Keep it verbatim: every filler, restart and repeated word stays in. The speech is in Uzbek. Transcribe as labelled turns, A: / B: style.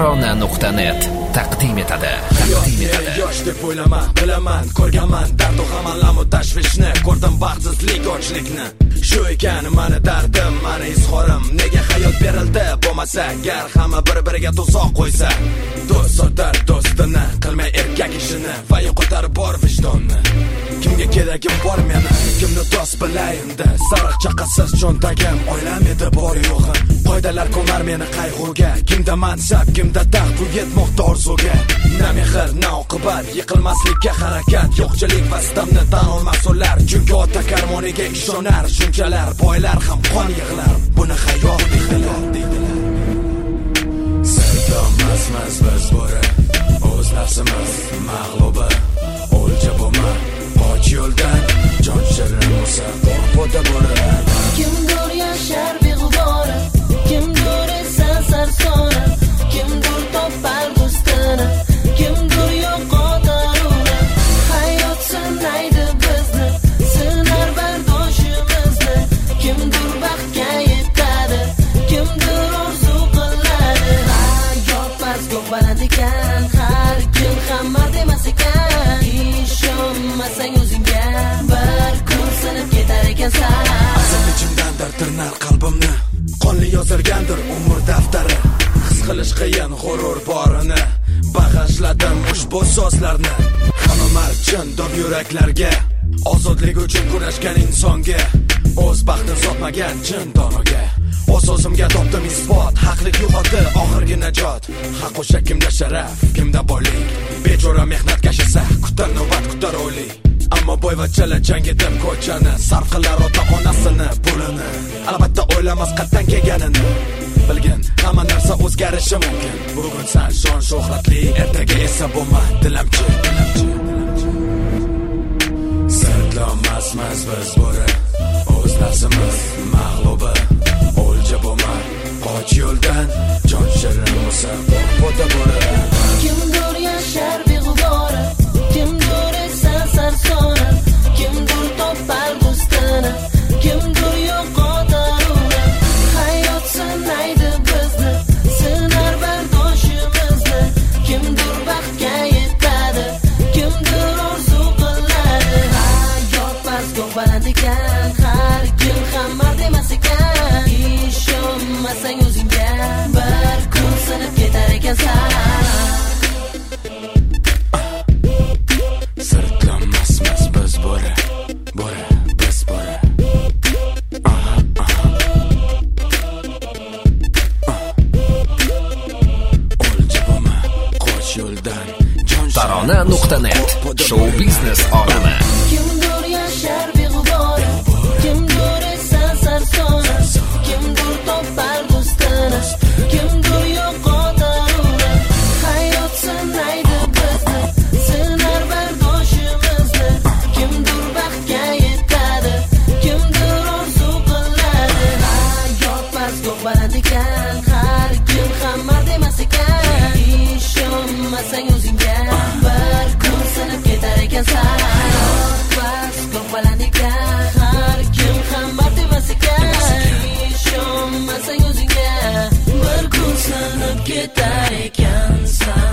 A: tarona nuqta net taqdim etadi. Taqdim etadi.
B: Yosh deb o'ylaman, bilaman, ko'rganman dard g'amalamu tashvishni, ko'rdim baxtsizlik, ochlikni. Shu ekan mani dardim, mani izhorim. Nega hayot berildi bo'lmasa, gar hamma bir-biriga tuzoq qo'ysa. Do'st sotar do'stini, qilmay erkak ishini, va yo'qotar bor vijdonni. Kimga keragim bor meni, kimni do'st bilayimda. Sariq chaqasiz cho'ntagim, oilam edi bor yo'g'im. Qoidalar ko'mar meni qayg'uga, kimda mansab, kimda taxt, u yetmoqda orzuga. Na mehr, na oqibat, yiqilmaslikka harakat, yo'qchilik va sitamni tan olmas ular. Chunki ota karmoniga ishonar, shunchalar boylar ham qon yig'lar. Buni hayot deydilar, deydilar. Sevdamasmas biz bo'ri, o'z nafsimiz mag'lubi. O'lja bo'lma, qoch yo'ldan, jon shirin bo'lsa, qo'rqo'da bo'ri.
C: Kimdir yashar beg'ubora, kimdir esa sarsona, kimdir topar do'stini, kimdir yo'qotar uni. Hayot sinaydi bizni, sinar bardoshimizni, kimdir baxtga yetadi, kimdir orzu qiladi. Hayot past ko'p baland ekan, har kim ham mard emas ekan. Ishonmasang o'zingga, bir kun sinib ketar ekansan.
B: Asal ichimdan tirnar qalbimni, qonli yozilgandir umr daftari. His qilish qiyin g'urur borini, bag'ishladim ushbu so'zlarni. Hamma mard chin dov yuraklarga, ozodlik uchun kurashgan insonga, o'z baxtini sotmagan chin donoga. O'z o'zimga topdim isbot, haqlik yo'qotdi oxirgi najot. Haq o'sha kimda sharaf, kimda boylik, bechora mehnat kashisa, kutar navbat, kutar o'ylik. Ammo boyvachchalar jang etib ko'chani, sarf qilar ota onasini pulini. Albatta o'ylamas qatdan kelganini, bilgin hamma narsa o'zgarishi mumkin. Bugun san shon shuhratli, ertaga esa bo'lma dilamchi, dilamchi. Sirtlamasmas biz bo'ri, o'z nafsimiz mag'lubi. O'lja bo'lma, qoch yo'ldan, jon shirin bo'lsa, qo'rqo'da bo'ri.
C: Kimdir yashar beg'ubora, kimdir esa sarsona, kimdir topar do'stini, kimdir yo'qotar uni. Hayot sinaydi bizni, sinar bardoshimizni, kimdir baxtga yetadi, kimdir orzu qiladi. Hayot past ko'p baland ekan, har kim ham mard emas ekan. Ishonmasang o'zingga, bir kun sinib ketar ekansan.
B: Sirtlamasmas biz bo'ri, bo'ri, biz bo'ri. O'lja bo'lma, qoch yo'ldan, jon
A: tarona nuqta net show biznes olami.
C: Kimdir yashar beg'ubora, kimdir esa sarsona, kimdir topar do'stini, kimdir yo'qotar uni. Hayot sinaydi bizni, sinar bardoshimizni, kimdir baxtga yetadi, kimdir orzu qiladi. Hayot past ko'p baland ekan, har kim ham mard emas ekan. Ishonmasang o'zingga, bir kun sinib ketar ekansan. Hayot past ko'p baland ekan, har kim ham mard emas ekan. Ishonmasang o'zingga, bir kun sinib ketar ekansan.